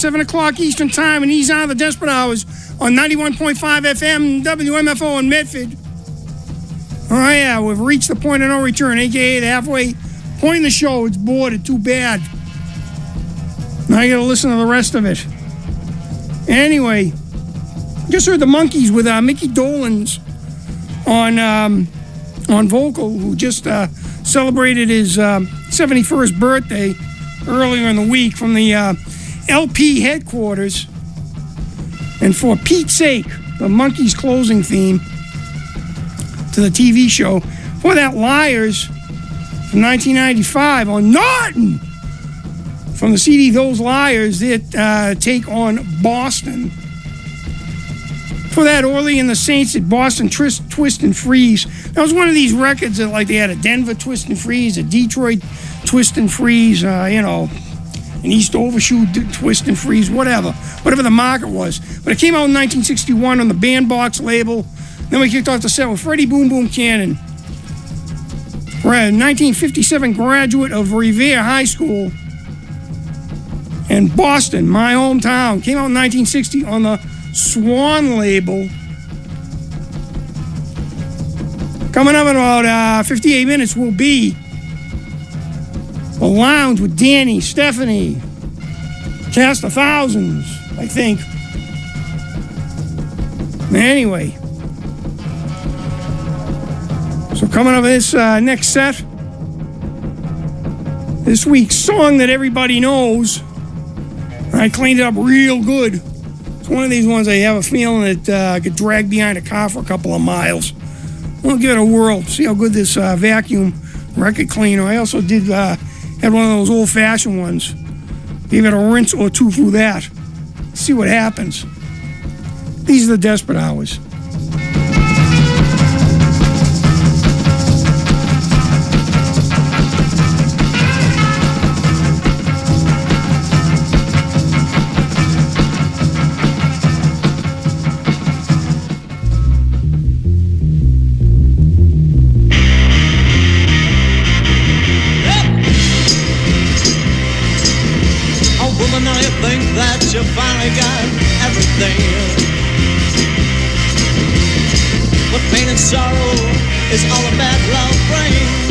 7 o'clock Eastern Time, and these are the Desperate Hours on 91.5 FM WMFO in Medford. Oh, yeah, we've reached the point of no return, a.k.a. the halfway point in the show. It's bored. Too bad. Now I got to listen to the rest of it. Anyway, just heard the Monkees with Mickey Dolenz on vocal, who just celebrated his 71st birthday earlier in the week from the LP headquarters. And for Pete's sake, the Monkees closing theme to the TV show, for that Liars from 1995 on Norton from the CD Those Liars that take on Boston. For that, Orly and the Saints at Boston Twist and Freeze. That was one of these records that, like, they had a Denver Twist and Freeze, a Detroit Twist and Freeze, an East Overshoe Twist and Freeze, whatever the market was. But it came out in 1961 on the Bandbox label. Then we kicked off the set with Freddie Boom Boom Cannon. We're a 1957 graduate of Revere High School. And Boston, my hometown, came out in 1960 on the Swan label. Coming up in about 58 minutes will be The Lounge with Danny, Stephanie, Cast of Thousands, I think. Anyway, so coming up this next set, this week's song that everybody knows. I cleaned it up real good. It's one of these ones I have a feeling that I could drag behind a car for a couple of miles. We'll give it a whirl, see how good this vacuum record cleaner. I also did had one of those old-fashioned ones. Gave it a rinse or two through that. See what happens. These are the Desperate Hours. You finally got everything. What pain and sorrow is all a bad love brings.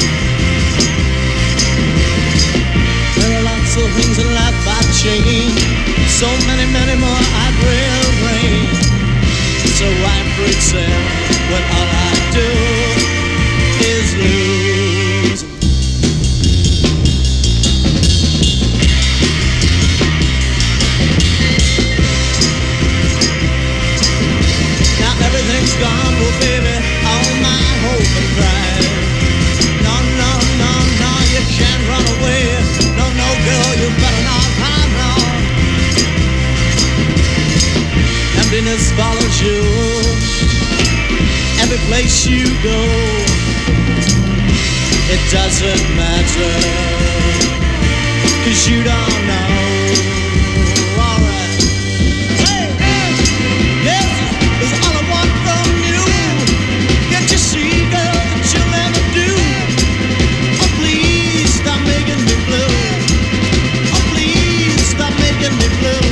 There are lots of things in life I'd change. So many, many more I'd rearrange. So I pretend when all I do is lose. Everything's gone, well baby, all my hope and pride. No, no, no, no, you can't run away. No, no, girl, you better not hide, no. Emptiness follows you every place you go. It doesn't matter, 'cause you don't know. Alright, hey, yes, is all I want from you. Can't you see, girl, that you'll never do? Oh, please stop making me blue. Oh, please stop making me blue.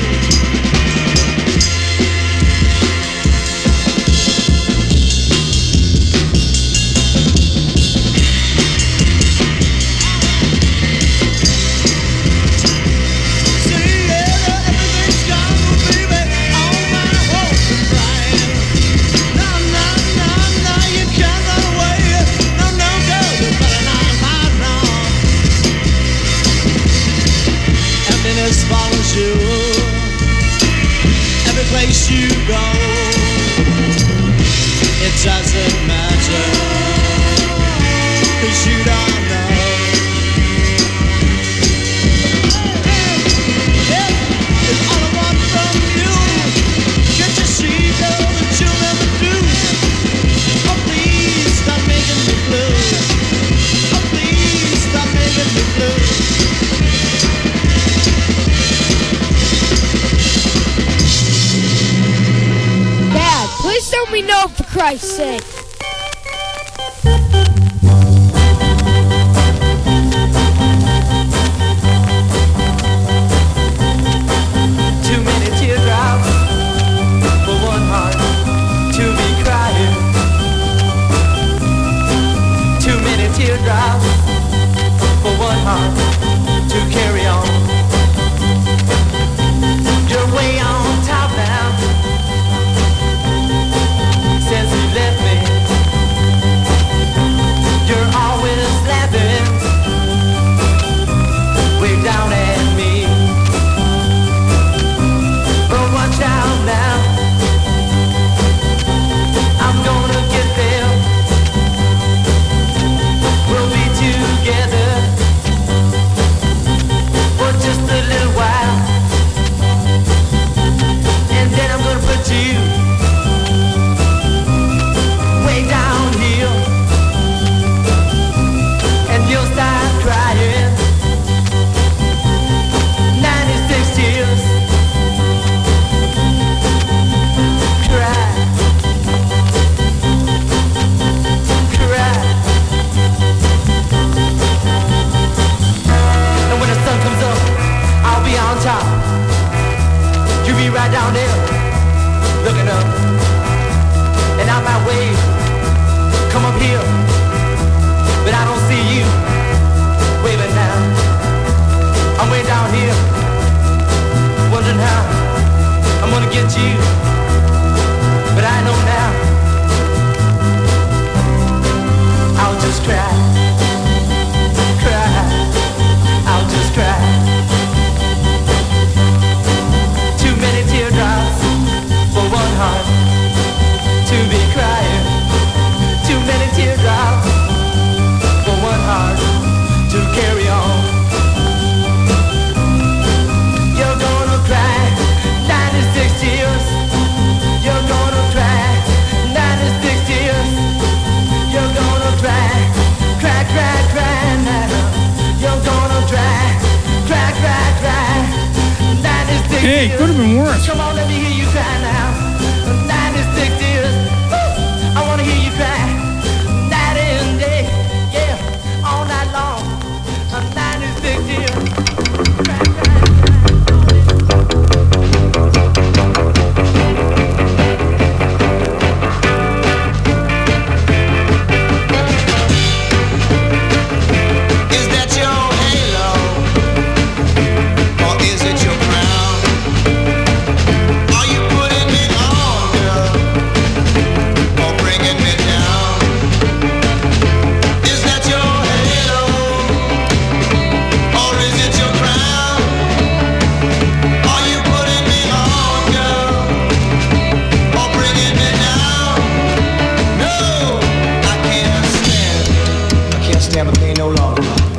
Follows you every place you go. It doesn't matter, 'cause you don't know. Yeah, it's all I want from you. Can't you see, girl, that you'll never do? Oh, please stop making me blue. Oh, please stop making me blue. Please tell me no, for Christ's sake. Too hill, but I don't see you waving now. I'm way down here, wondering how I'm gonna get you, but I know now I'll just cry, cry, I'll just cry. Too many teardrops for one heart to be crying. Too many teardrops for one heart to carry on. You're gonna cry 96 tears. You're gonna cry 96 tears. You're gonna cry, cry, cry, cry now. You're gonna cry, cry, cry, cry 96 Hey, tears. could have been worse. Come on, let me hear you cry now. 96 tears. Woo! I wanna hear you cry. Night and day, yeah, all night long. 96 tears. Cry, cry, cry. Is that your halo? Or is it your crown? Are you putting me on, girl? Or bringing me down? Is that your halo? Or is it your crown? Are you putting me on, girl? Or bringing me down? No, I can't stand the pain no longer.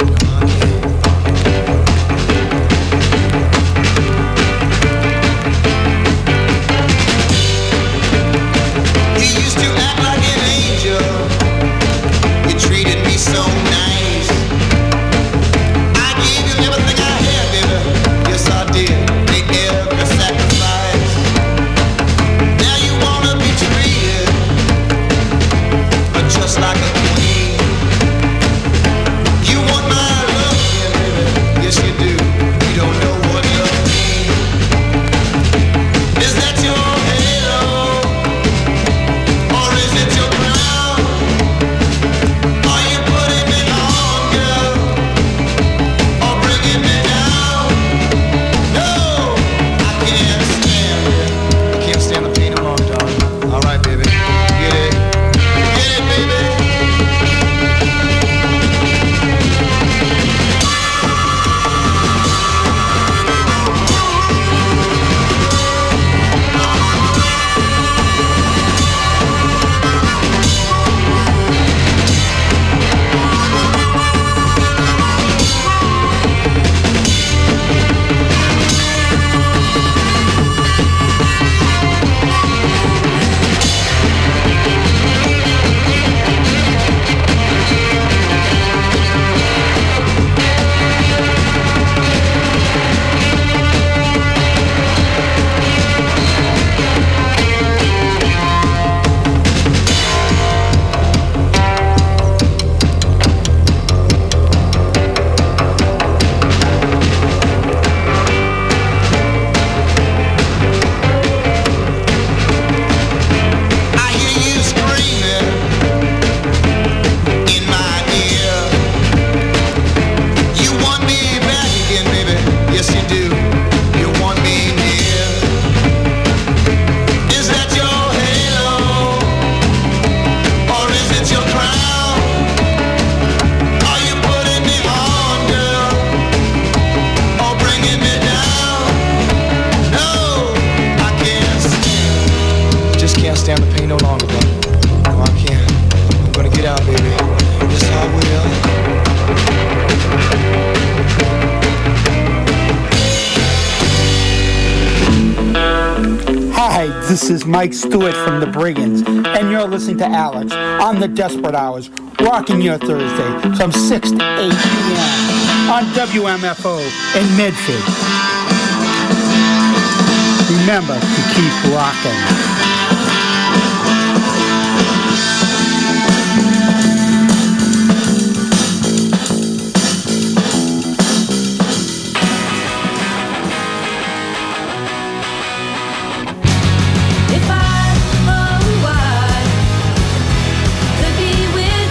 You used to act like an angel. You treated me so nice. I gave you everything I had, baby. Yes, I did. Made every sacrifice. Now you wanna be treated, but just like a queen. You want my love, yeah, baby. Yes, you do. You don't know what love means. Is that your halo? Or is it your crown? Are you putting me on, girl? Or bringing me down? No, I can't stand it. I can't stand the pain no longer, darling. All right, baby. Get it? Get it, baby? I hear you screaming in my ear. You want me back again, baby. Yes, you do. You want me near. Is that your halo? Or is it your crown? Are you putting me on, girl? Or bringing me down? No, I can't stand. Just can't stand the pain no longer, brother. No, I can't. I'm gonna get out, baby. Yes, I will. Hi, this is Mike Stewart from the Brigands, and you're listening to Alex on the Desperate Hours, rocking your Thursday from 6 to 8 p.m. on WMFO in Medford. Remember to keep rocking. If I, oh, I could be with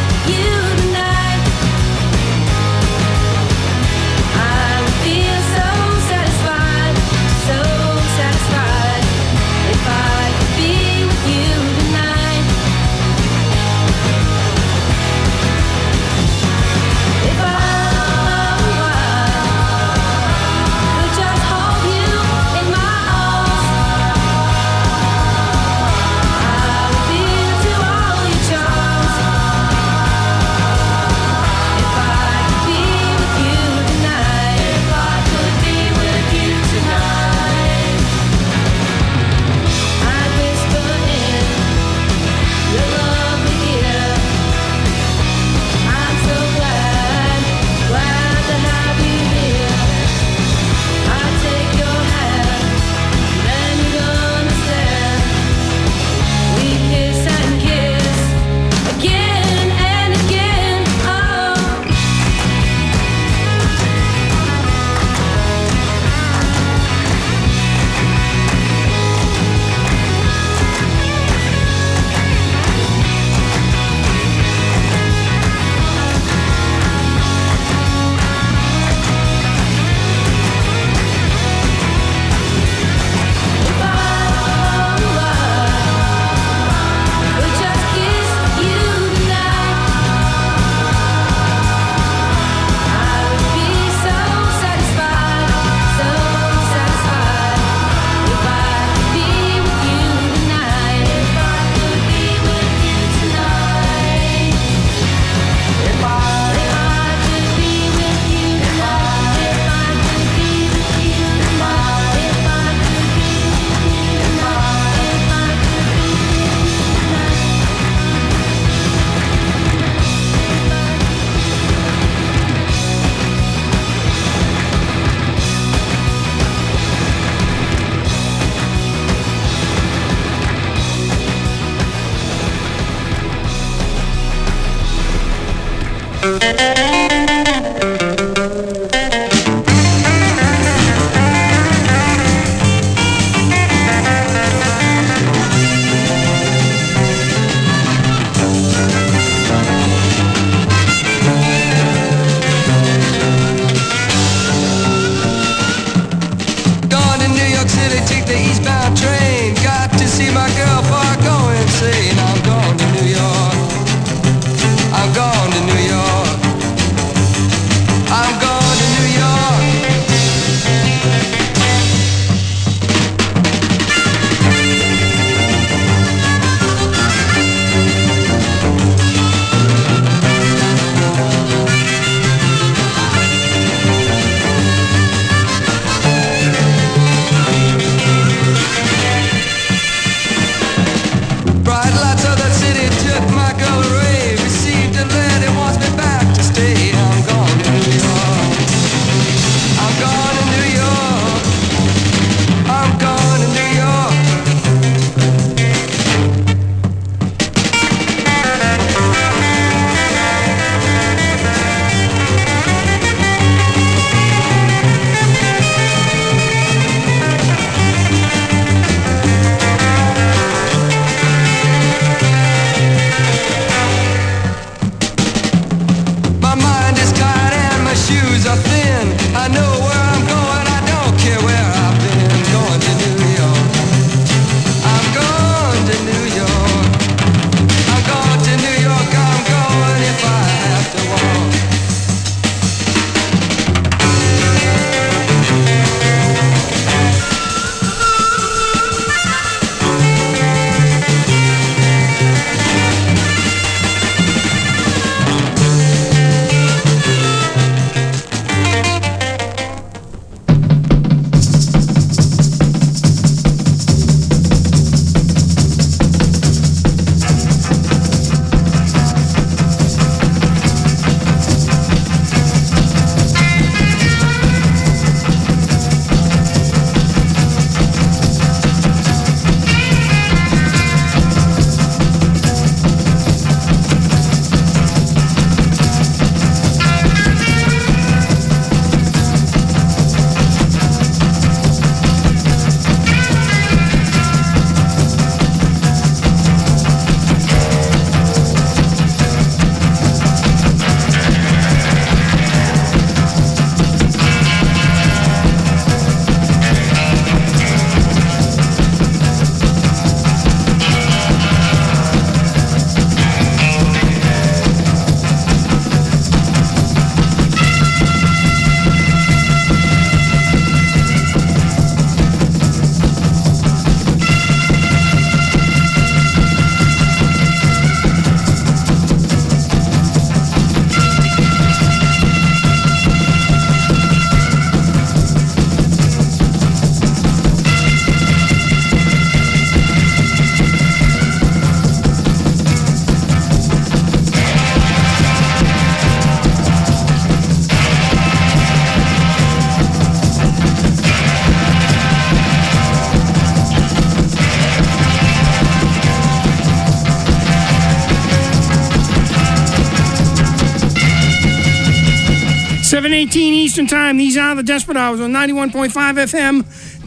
7:18 Eastern Time. These are the Desperate Hours on 91.5 FM,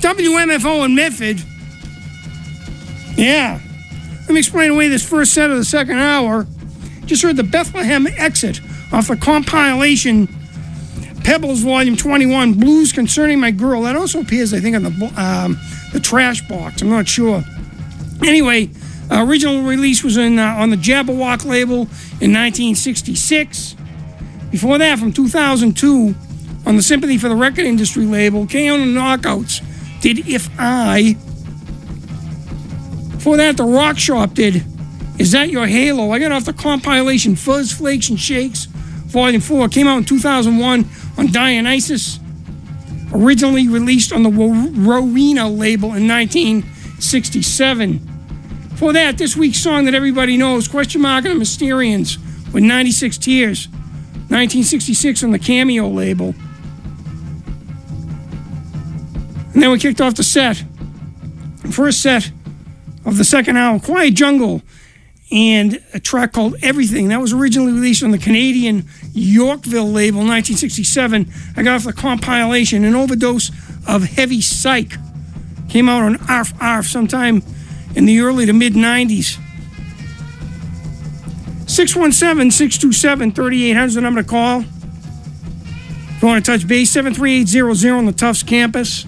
WMFO in Medford. Yeah. Let me explain away this first set of the second hour. Just heard the Bethlehem Exit off the compilation Pebbles Volume 21, Blues Concerning My Girl. That also appears, I think, on the Trash Box. I'm not sure. Anyway, original release was on the Jabberwock label in 1966. Before that, from 2002, on the Sympathy for the Record Industry label, KO and the Knockouts did If I. Before that, the Rock Shop did Is That Your Halo? I got off the compilation Fuzz, Flakes, and Shakes, Volume 4. Came out in 2001 on Dionysus. Originally released on the Rowena label in 1967. Before that, this week's song that everybody knows, Question Mark and the Mysterians with 96 Tears, 1966 on the Cameo label. And then we kicked off the set. First set of the second hour, Quiet Jungle and a track called Everything. That was originally released on the Canadian Yorkville label in 1967. I got off the compilation An Overdose of Heavy Psych. Came out on Arf Arf sometime in the early to mid-90s. 617-627-3800 is the number to call. If you want to touch base, 73800 on the Tufts campus.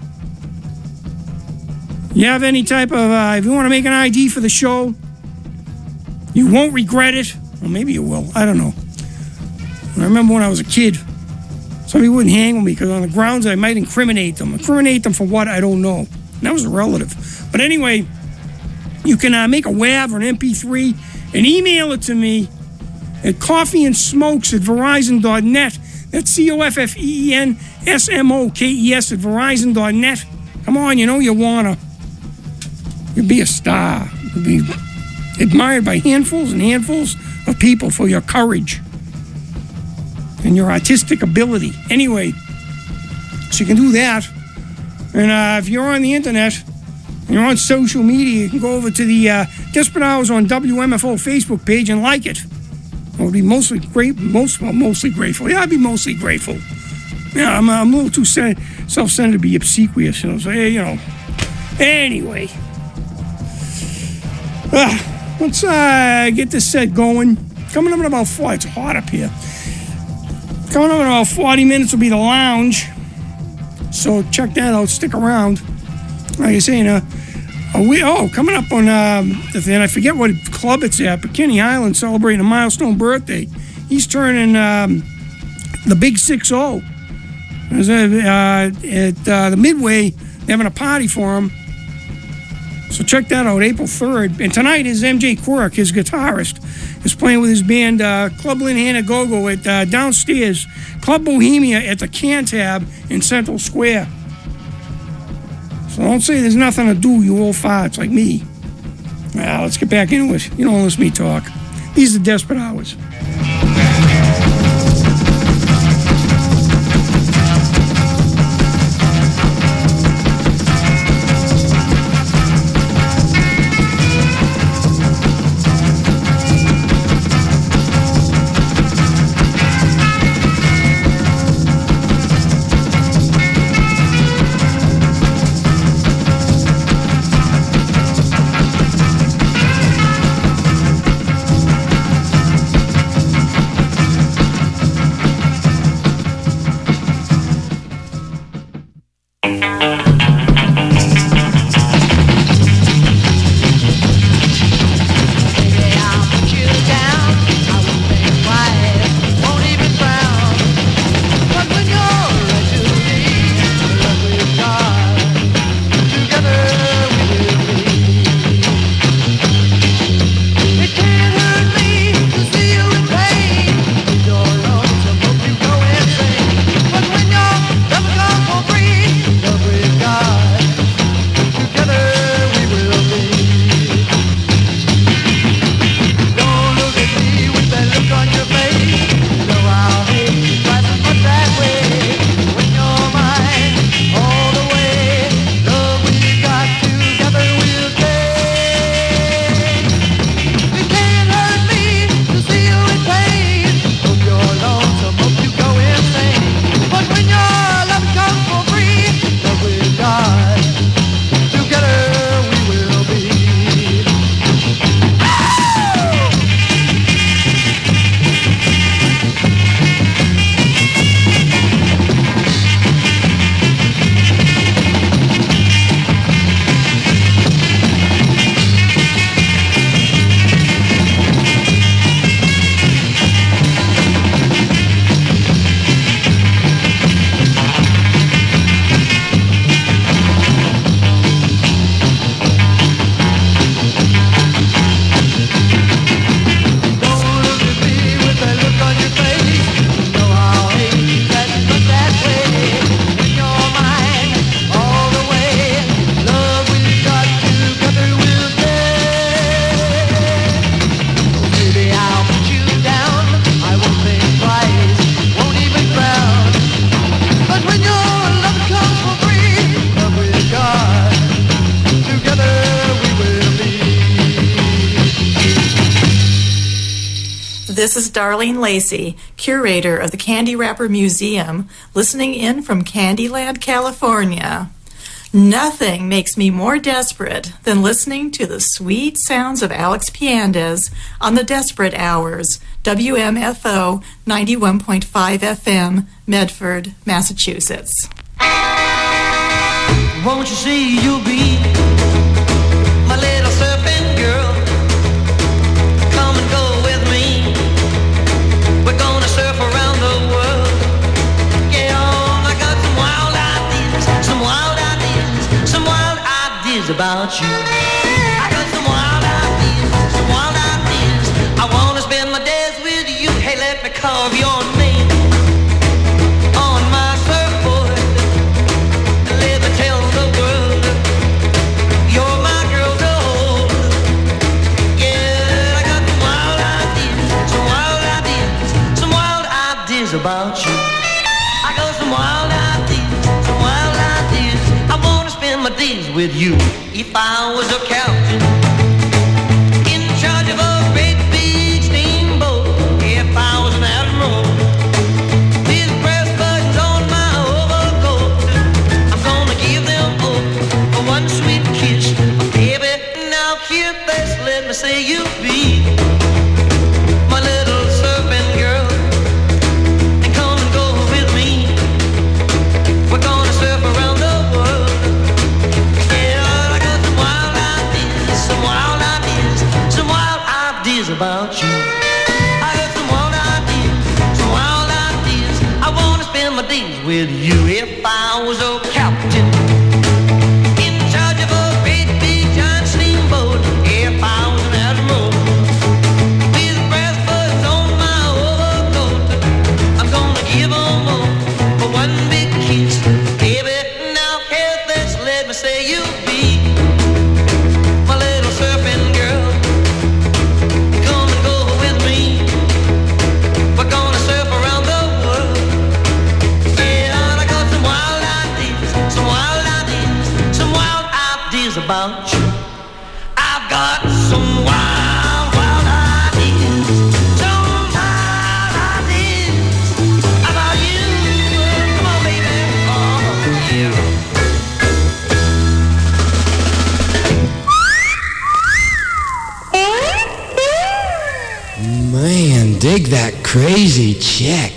You have any type of, if you want to make an ID for the show, you won't regret it. Well, maybe you will. I don't know. I remember when I was a kid, somebody wouldn't hang with me because on the grounds I might incriminate them. Incriminate them for what? I don't know. And that was a relative. But anyway, you can make a WAV or an MP3 and email it to me at coffeeandsmokes@verizon.net. That's COFFEENSMOKES @verizon.net. Come on, you know you wanna. You'll be a star. You'll be admired by handfuls and handfuls of people for your courage and your artistic ability. Anyway, so you can do that. And if you're on the internet, and you're on social media, you can go over to the Desperate Hours on WMFO Facebook page and like it. I would be mostly grateful. Yeah, I'd be mostly grateful. Yeah, I'm a little too self-centered to be obsequious, you know. So, hey, you know. Anyway, let's get this set going. Coming up in about 4. It's hot up here. Coming up in about 40 minutes will be the lounge. So check that out. Stick around. Like I say, coming up on and I forget what club it's at, but Kenny Highland celebrating a milestone birthday. He's turning the big 6-0. At the Midway, they're having a party for him. So check that out, April 3rd. And tonight is MJ Quirk, his guitarist, is playing with his band Club Lynn Hannah Go-Go at downstairs, Club Bohemia at the Cantab in Central Square. So don't say there's nothing to do, you old farts like me. Well, let's get back into it. You don't listen to me talk. These are the Desperate Hours. This is Darlene Lacey, curator of the Candy Wrapper Museum, listening in from Candyland, California. Nothing makes me more desperate than listening to the sweet sounds of Alex Piandez on the Desperate Hours, WMFO 91.5 FM, Medford, Massachusetts. Won't you see you'll be my little surfing girl? Come and go with me. We're gonna surf around the world. Yeah, I got some wild ideas, some wild ideas, some wild ideas about you. I got some wild ideas, some wild ideas. I wanna spend my days with you. Hey, let me carve your name on my surfboard. Let me tell the world you're my girl to hold. Yeah, I got some wild ideas, some wild ideas, some wild ideas about you. I got some wild ideas, some wild ideas. I wanna spend my days with you. If I was a captain in charge of a great big steamboat, if I was an admiral, these brass buttons on my overcoat, I'm gonna give them a one sweet kiss. Baby, now here, best let me say you be my little surfing girl, and come and go with me. We're gonna surf around the world. Yeah, I got some wild ideas, some wild ideas, some wild ideas about you. I got some wild ideas, some wild ideas. I wanna spend my days with you. If I was a captain in charge of a great big giant steamboat, if I was an admiral, these brass buttons on my overcoat, I'm gonna give them a one big kiss. Baby, now here, let's let me say you be my little surfing girl. Come and go with me. We're gonna surf around the world. Yeah, I got some wild ideas, some wild ideas, some wild ideas about you. I've got some wild, wild ideas, some wild ideas about you. Come on, baby. Oh, yeah. Man, dig that crazy chick.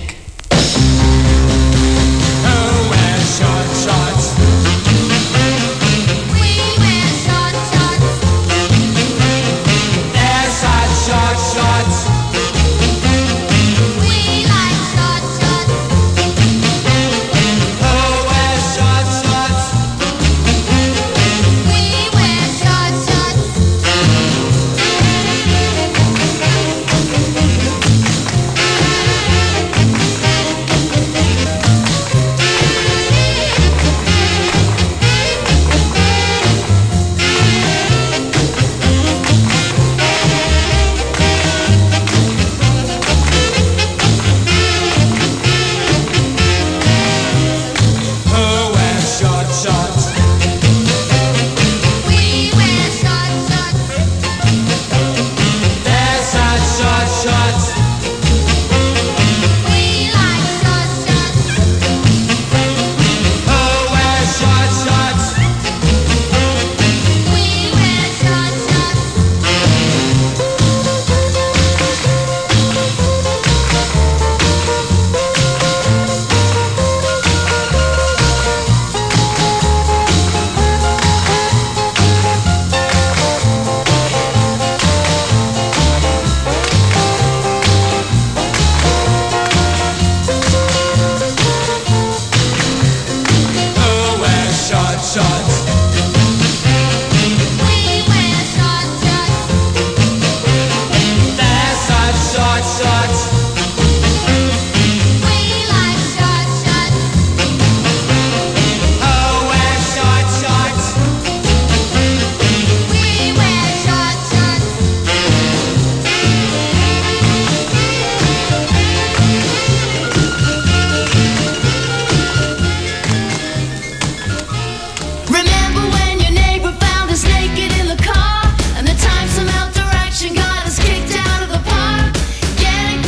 Getting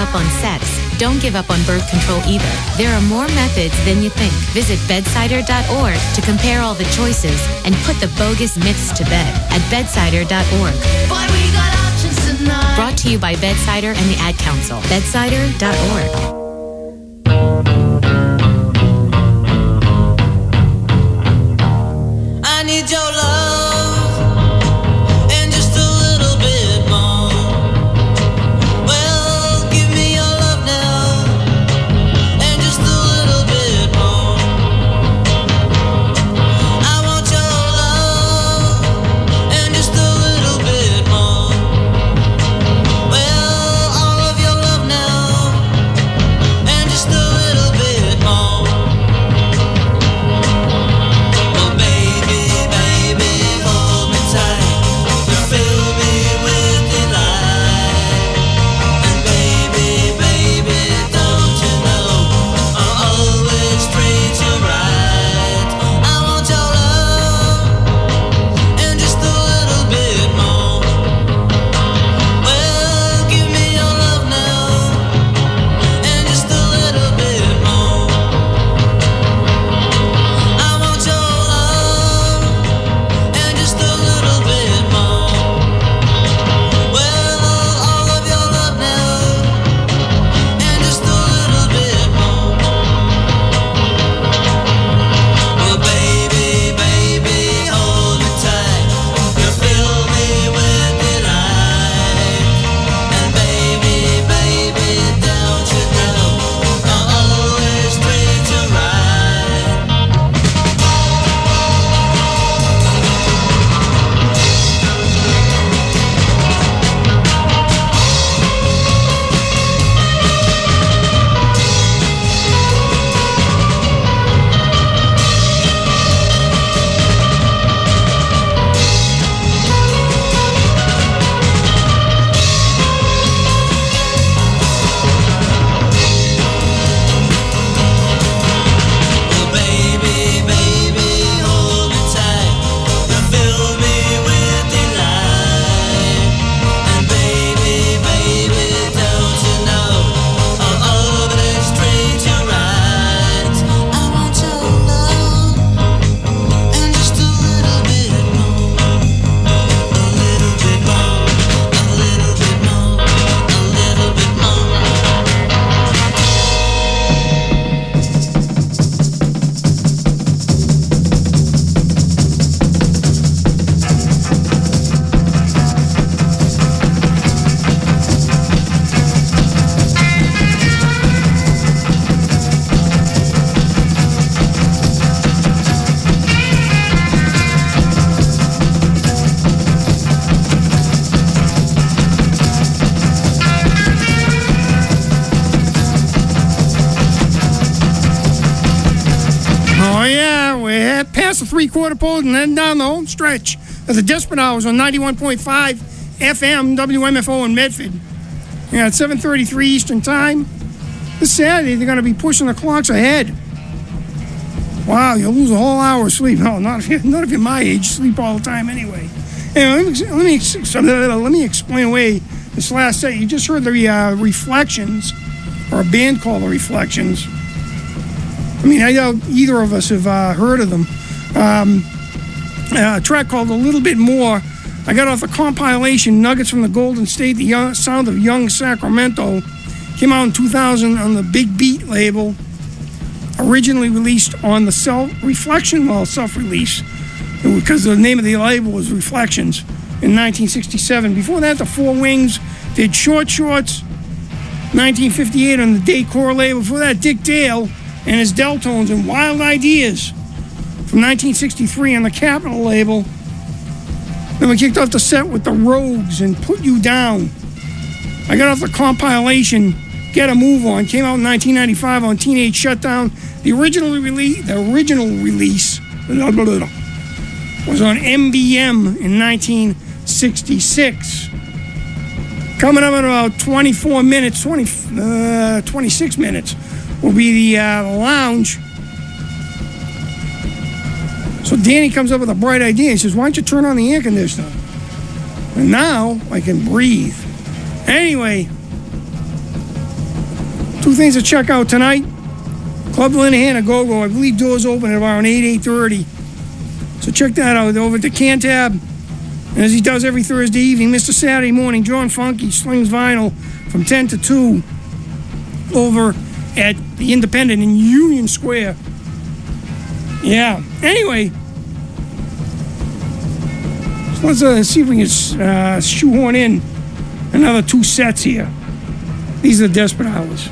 up on sex, don't give up on birth control either. There are more methods than you think. Visit bedsider.org to compare all the choices and put the bogus myths to bed at bedsider.org. Boy, we got options tonight. Brought to you by Bedsider and the Ad Council. Bedsider.org. I need your love and just a little bit more. Well, give me your love now and just a little bit more. I want your love and just a little bit more. Well, all of your love now and just a little bit more. Well, baby, baby, hold me tight. You fill me with delight. And baby, baby, don't you know I'll always treat you right. I want your love and just a little bit more. Well, give me your love now and just a little bit more. I want your love and just a little bit more. Well, all of your love now and just a little bit more. Well, baby, baby, hold me tight. You fill me with delight. And baby, baby, don't you know I'll always treat you right. Well, baby, baby, hold me tight. You fill me with delight. And baby, baby, don't you know I'll always treat you right. I want your love and just a little bit more. A little bit more. A little bit more. A little bit more. Oh, yeah, we're past the three-quarter pole and then down the home stretch of the Desperate Hours on 91.5 FM WMFO in Medford. Yeah, at 7:33 Eastern Time. This Saturday, they're going to be pushing the clocks ahead. Wow, you'll lose a whole hour of sleep. No, not if you're my age. Sleep all the time anyway. Anyway, let me explain away this last set. You just heard the Reflections, or a band called the Reflections. I mean, I doubt either of us have heard of them. A track called A Little Bit More. I got off the compilation Nuggets from the Golden State, the Sound of Young Sacramento. Came out in 2000 on the Big Beat label. Originally released on the self-release, because the name of the label was Reflections in 1967. Before that, the Four Wings did Short Shorts, 1958 on the Decor label. Before that, Dick Dale and his Deltones and Wild Ideas from 1963 on the Capitol label. Then we kicked off the set with the Rogues and Put You Down. I got off the compilation Get a Move On. Came out in 1995 on Teenage Shutdown. The original release was on MBM in 1966. Coming up in about 24 minutes, 26 minutes, will be the lounge. So Danny comes up with a bright idea. He says, why don't you turn on the air conditioner? And now I can breathe. Anyway, Two things to check out tonight. Club Linehan Go-Go. I believe doors open at around 8:30. So check that out. Over at the Cantab. And as he does every Thursday evening, Mr. Saturday morning, John Funky slings vinyl from 10 to 2 over at the Independent in Union Square. Yeah. Anyway, so let's see if we can shoehorn in another 2 sets here. These are the Desperate Hours.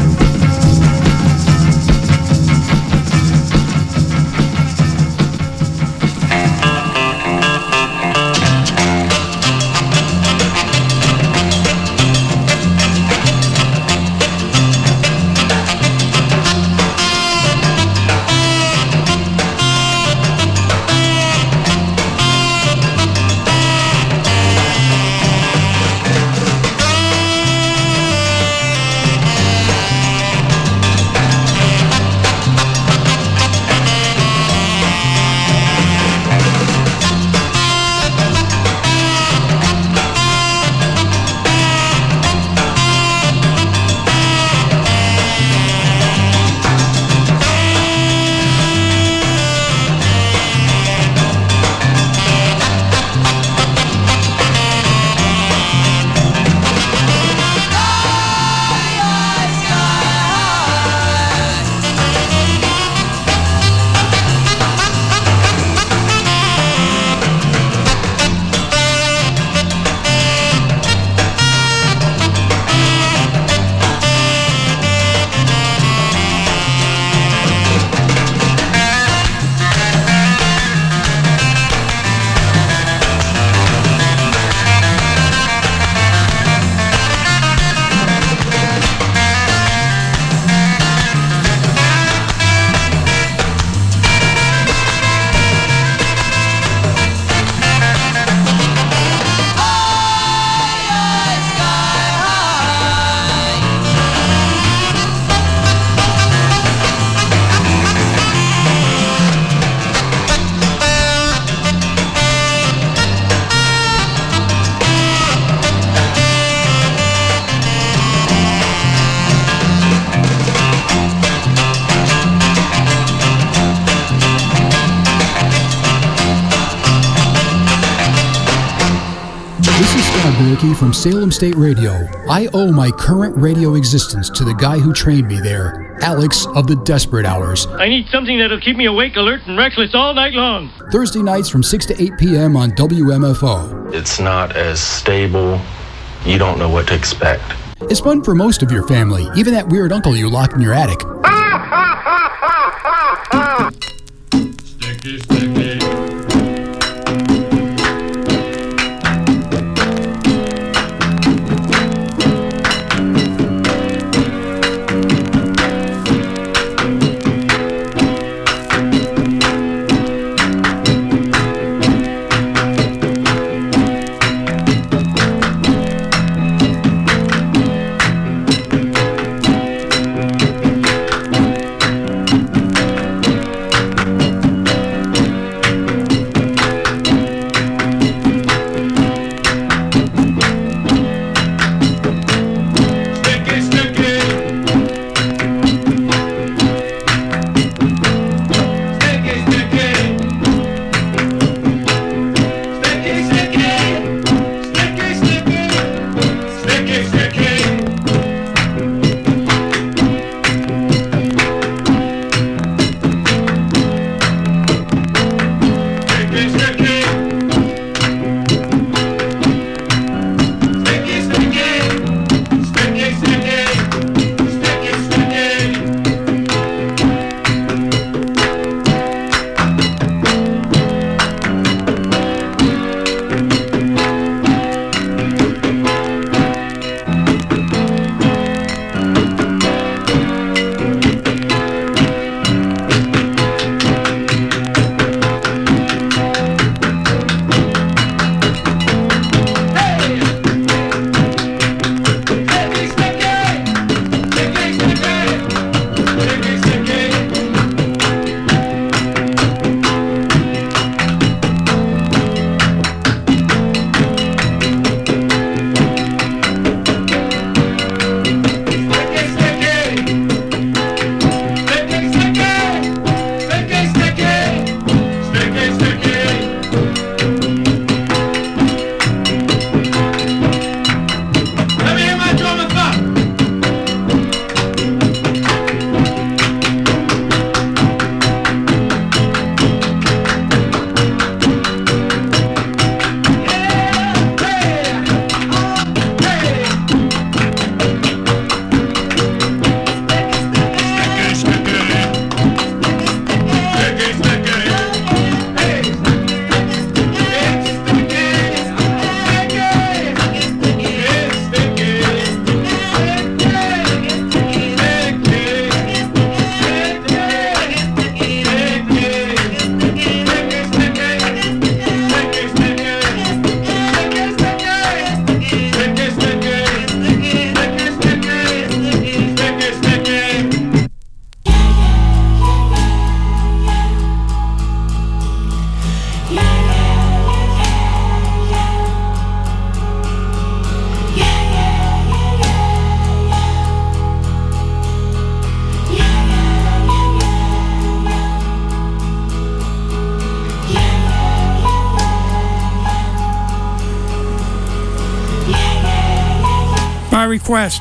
From Salem State Radio. I owe my current radio existence to the guy who trained me there, Alex of the Desperate Hours. I need something that'll keep me awake, alert, and restless all night long. Thursday nights from 6 to 8 p.m. on WMFO. It's not as stable. You don't know what to expect. It's fun for most of your family, even that weird uncle you locked in your attic. Sticky, sticky. by request.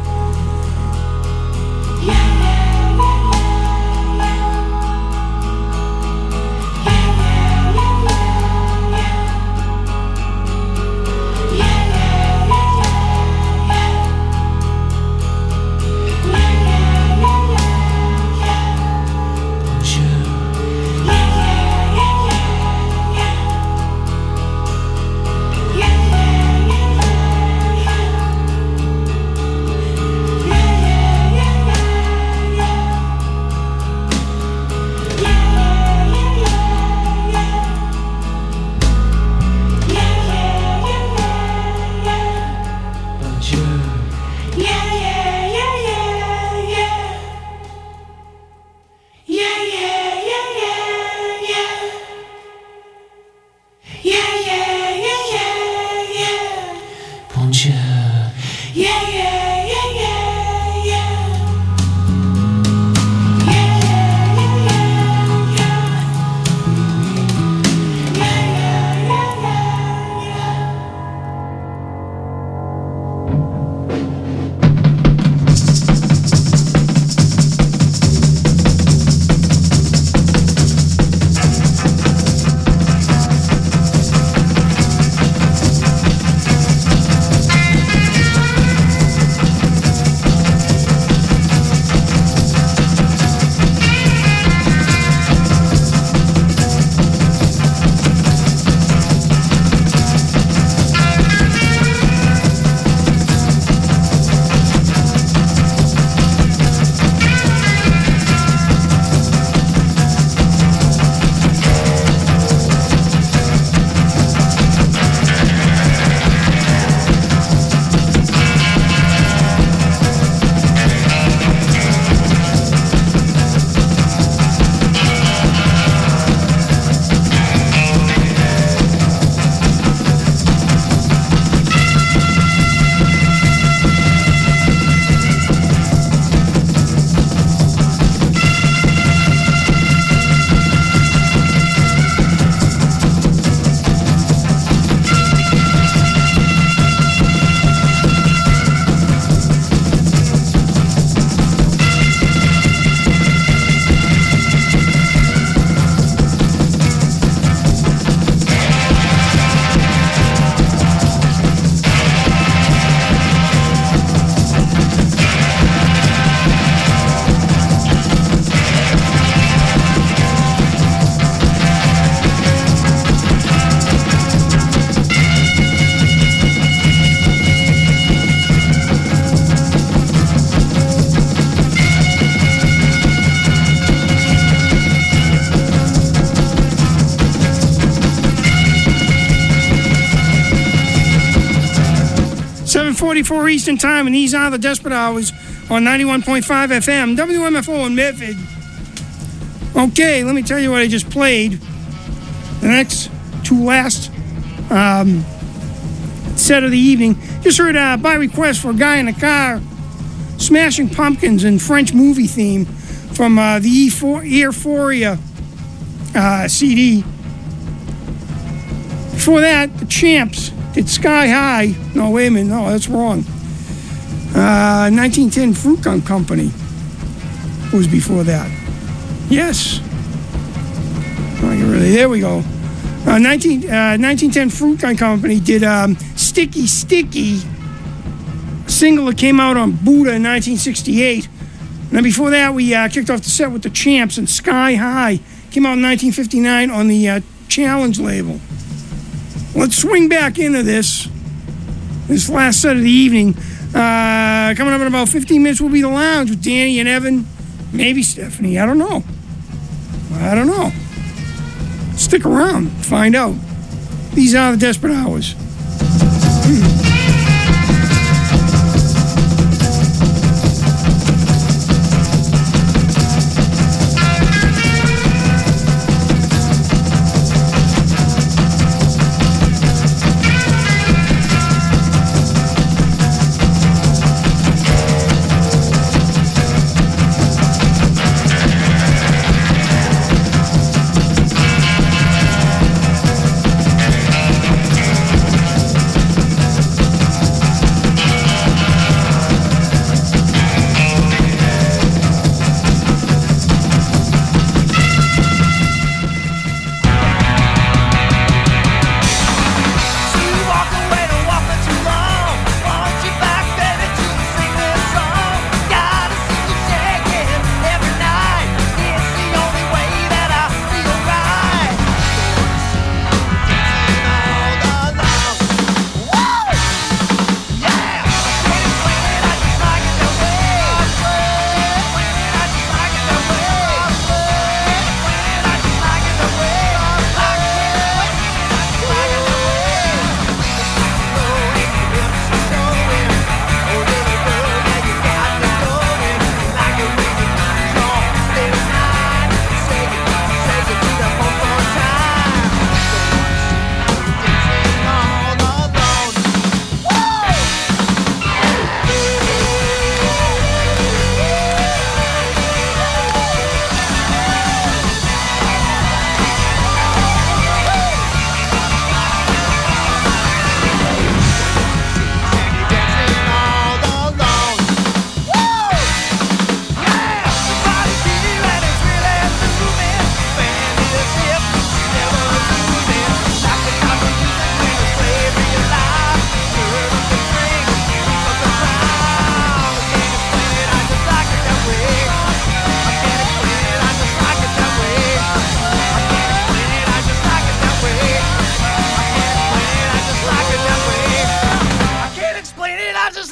.44 Eastern Time, and these are the Desperate Hours on 91.5 FM, WMFO in Medford. Okay, let me tell you what I just played. The next two last set of the evening. Just heard by request for a guy in a car, Smashing Pumpkins and French movie theme from the Euphoria CD. Before that, the Champs did Sky High. No, wait a minute. No, that's wrong. 1910 Fruit Gun Company was before that. Yes. There we go. 1910 Fruit Gun Company did Sticky Sticky, single that came out on Buddha in 1968. And then before that, we kicked off the set with the Champs and Sky High. Came out in 1959 on the Challenge label. Let's swing back into this last set of the evening. Coming up in about 15 minutes will be the Lounge with Danny and Evan, maybe Stephanie. I don't know. Stick around, find out. These are the Desperate Hours.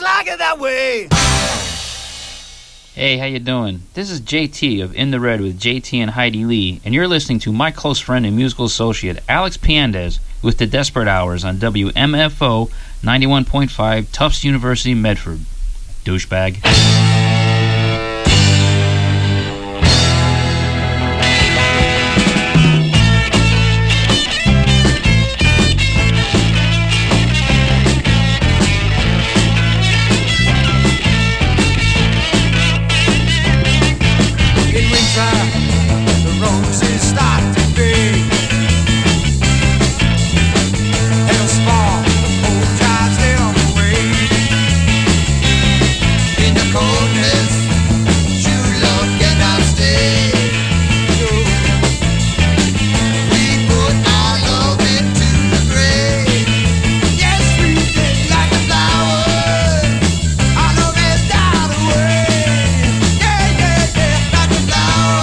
like it that way. Hey, how you doing? This is JT of In the Red with JT and Heidi Lee, and you're listening to my close friend and musical associate, Alex Piandez, with the Desperate Hours on WMFO 91.5, Tufts University, Medford. Douchebag. The roses start to fade. Hell's fall, old times them away. In the coldness, true love cannot stay. We put our love into the grave. Yes, we did like a flower. Our love has died away. Yeah, yeah, yeah, like a flower.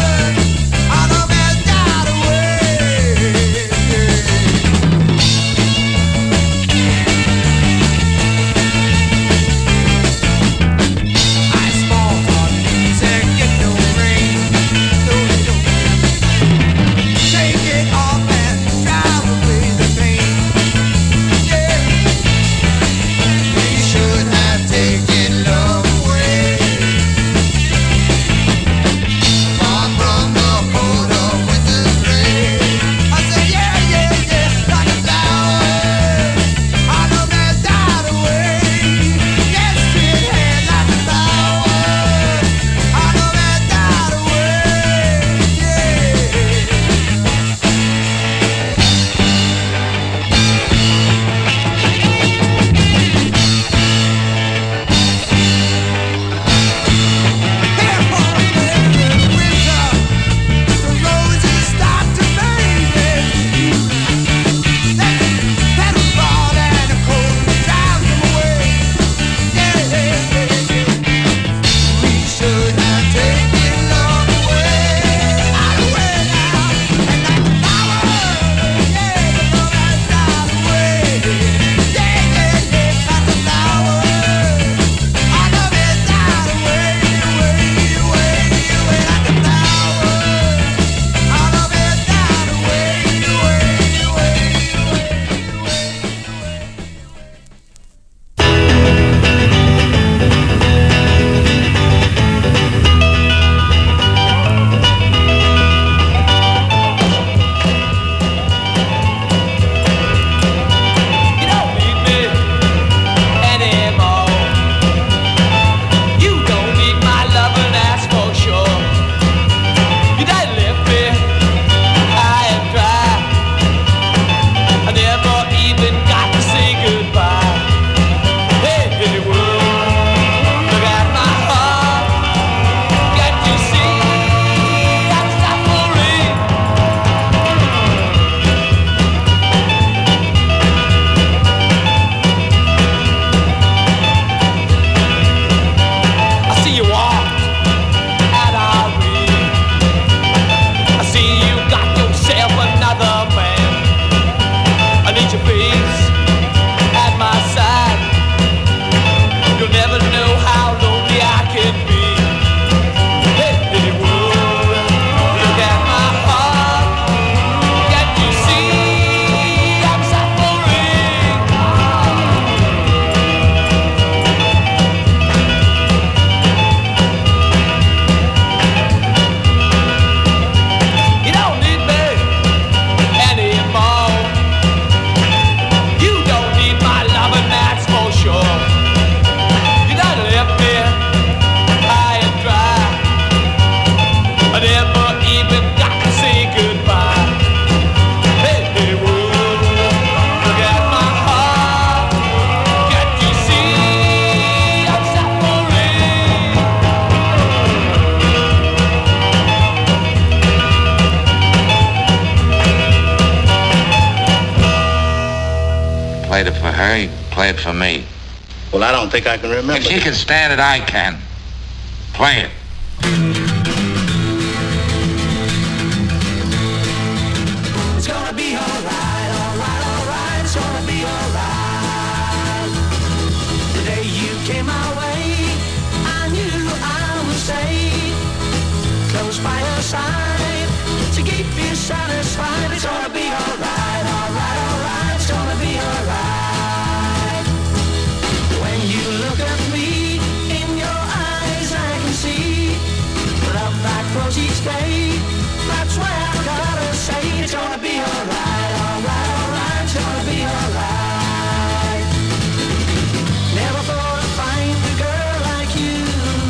played it for her, you play it for me. Well, I don't think I can remember. If she can stand it, I can. Play it. It's gonna be alright, alright, alright. It's gonna be alright. The day you came my way, I knew I would stay close by your side to keep you satisfied. It's gonna be alright, alright, alright. It's gonna be alright. When you look at me, in your eyes I can see love that grows each day. That's why I gotta say it's gonna be alright, alright, alright. It's gonna be alright. Never thought I'd find a girl like you.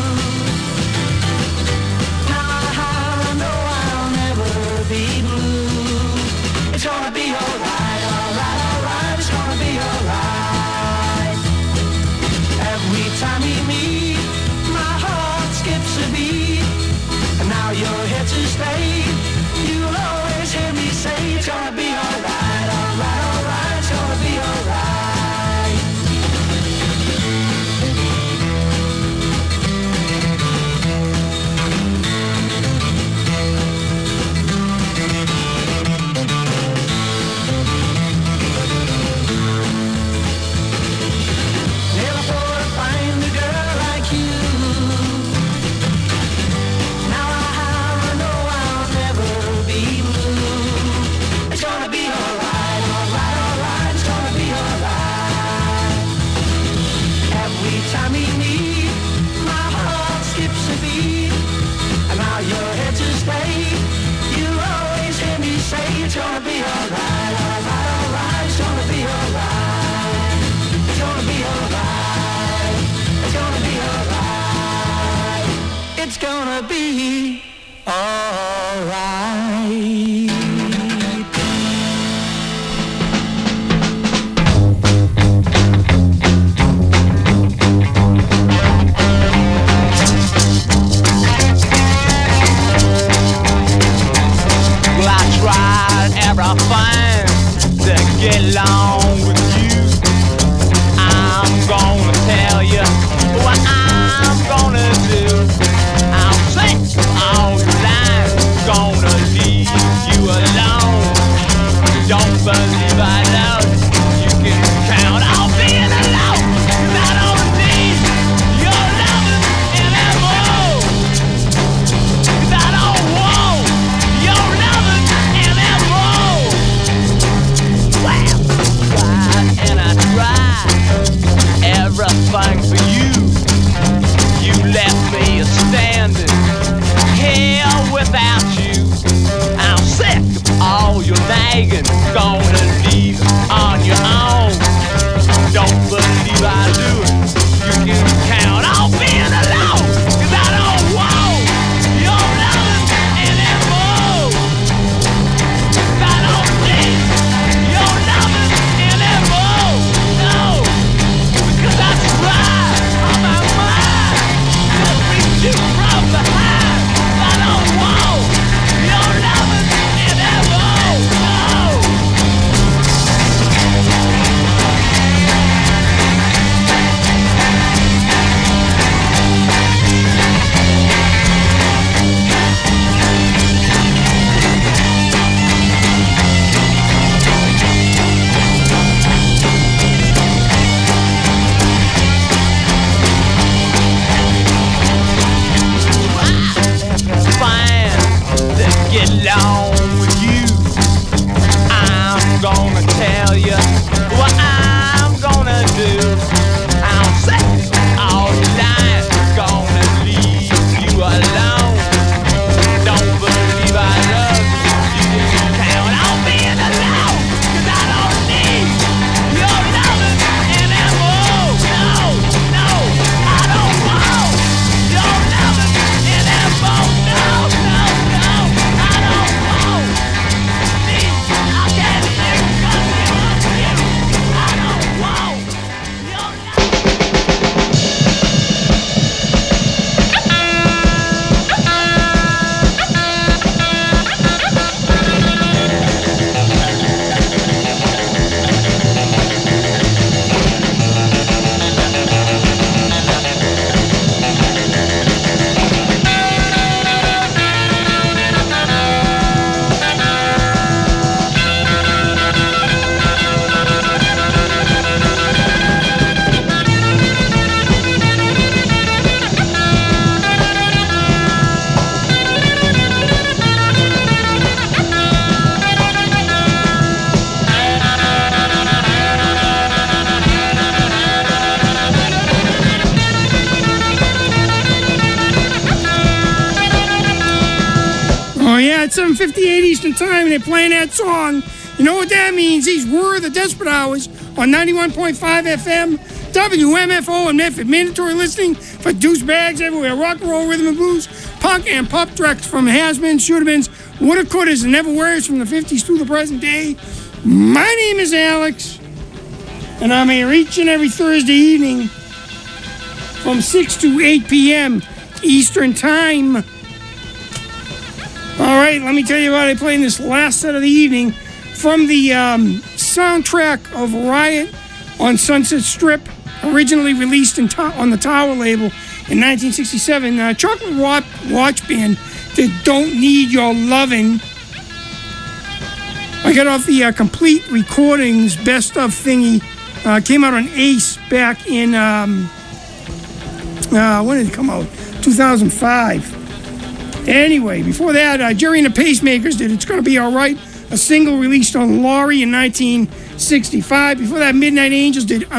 Now I know I'll never be blue. It's gonna be alright, alright, alright. It's gonna be alright. Every time we meet, my heart skips a beat. And now you're here to stay. You'll always hear me say it's gonna be alright, alright, alright. It's gonna be alright. Never thought I'd find a girl like you. Now I know I'll never be blue. It's gonna be alright, alright, alright. It's gonna be alright. Every time we meet, my heart skips a beat. And now you're here to stay. You'll always hear me say it's gonna be alright, alright, alright. It's gonna be alright. It's gonna be alright. It's gonna be alright. It's gonna be alright. Well, I tried everything to get along with you. I'm gonna tell you what I'm gonna do. I'm sick of all your lies, gonna leave you alone. Don't believe I love you, you can count on being alone. 'Cause I don't need your loving anymore. 'Cause I don't want your loving anymore. Well, tried and I tried everything for you. You left me standing here without you. I'm sick of all your nagging, gonna leave on your own. Don't believe I do it, you can count on being alone. 'Cause I don't want your loving anymore. 'Cause I don't need your loving anymore. No, because I tried yeah, it's 7:58 Eastern Time, and they're playing that song. You know what that means? These were the Desperate Hours on 91.5 FM, WMFO in Medford. Mandatory listening for douchebags everywhere. Rock and roll, rhythm and blues, punk and pop tracks from has-beens, should-have-beens, woulda-couldas, and never-wears from the 50s through the present day. My name is Alex, and I'm here each and every Thursday evening from 6 to 8 p.m. Eastern Time. All right, let me tell you about it. Playing this last set of the evening from the soundtrack of Riot on Sunset Strip, originally released on the Tower label in 1967. Chocolate Watch Band that Don't Need Your Lovin'. I got off the Complete Recordings Best Of thingy. Came out on Ace back in, when did it come out? 2005. Anyway, before that, Jerry and the Pacemakers did It's Gonna Be Alright, a single released on Laurie in 1965. Before that, Midnight Angels did